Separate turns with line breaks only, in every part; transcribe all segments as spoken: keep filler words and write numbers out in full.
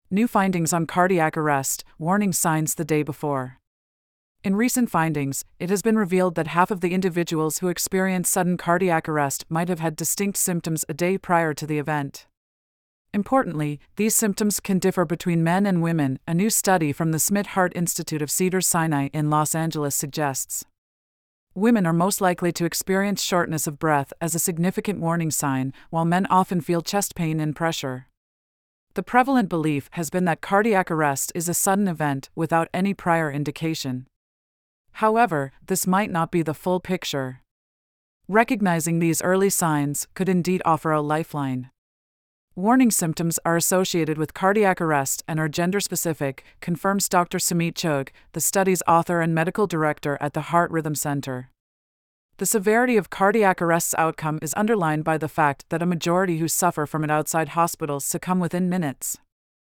New findings on cardiac arrest, warning signs the day before. In recent findings, it has been revealed that half of the individuals who experienced sudden cardiac arrest might have had distinct symptoms a day prior to the event. Importantly, these symptoms can differ between men and women, a new study from the Smith Heart Institute of Cedars-Sinai in Los Angeles suggests. Women are most likely to experience shortness of breath as a significant warning sign, while men often feel chest pain and pressure. The prevalent belief has been that cardiac arrest is a sudden event without any prior indication. However, this might not be the full picture. Recognizing these early signs could indeed offer a lifeline. Warning symptoms are associated with cardiac arrest and are gender-specific, confirms Doctor Sumit Chugh, the study's author and medical director at the Heart Rhythm Center. The severity of cardiac arrest's outcome is underlined by the fact that a majority who suffer from it outside hospitals succumb within minutes.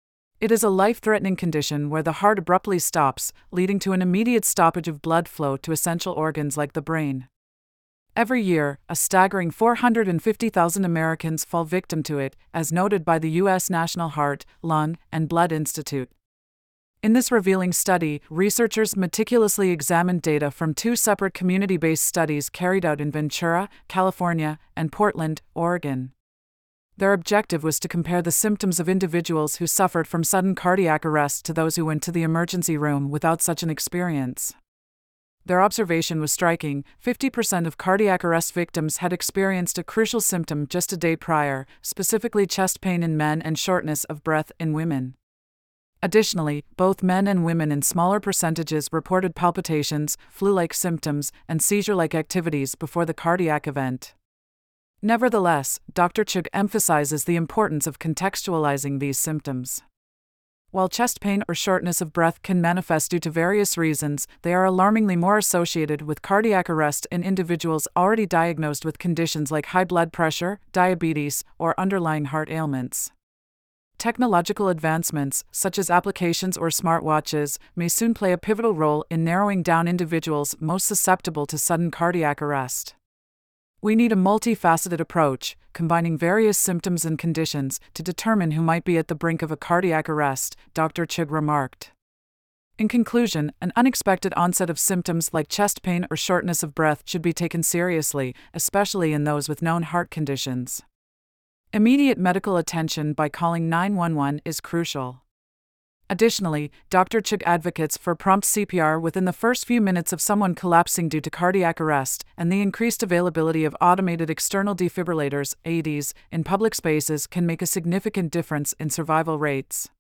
It is a life-threatening condition where the heart abruptly stops, leading to an immediate stoppage of blood flow to essential organs like the brain. Every year, a staggering four hundred fifty thousand Americans fall victim to it, as noted by the U S National Heart, Lung, and Blood Institute. In this revealing study, researchers meticulously examined data from two separate community-based studies carried out in Ventura, California, and Portland, Oregon. Their objective was to compare the symptoms of individuals who suffered from sudden cardiac arrest to those who went to the emergency room without such an experience. Their observation was striking: fifty percent of cardiac arrest victims had experienced a crucial symptom just a day prior, specifically chest pain in men and shortness of breath in women. Additionally, both men and women in smaller percentages reported palpitations, flu-like symptoms, and seizure-like activities before the cardiac event. Nevertheless, Doctor Chugh emphasizes the importance of contextualizing these symptoms. While chest pain or shortness of breath can manifest due to various reasons, they are alarmingly more associated with cardiac arrest in individuals already diagnosed with conditions like high blood pressure, diabetes, or underlying heart ailments. Technological advancements, such as applications or smartwatches, may soon play a pivotal role in narrowing down individuals most susceptible to sudden cardiac arrest. We need a multifaceted approach, combining various symptoms and conditions, to determine who might be at the brink of a cardiac arrest, Doctor Chugh remarked. In conclusion, an unexpected onset of symptoms like chest pain or shortness of breath should be taken seriously, especially in those with known heart conditions. Immediate medical attention by calling nine one one is crucial. Additionally, Doctor Chugh advocates for prompt C P R within the first few minutes of someone collapsing due to cardiac arrest, and the increased availability of automated external defibrillators, A E Ds, in public spaces can make a significant difference in survival rates.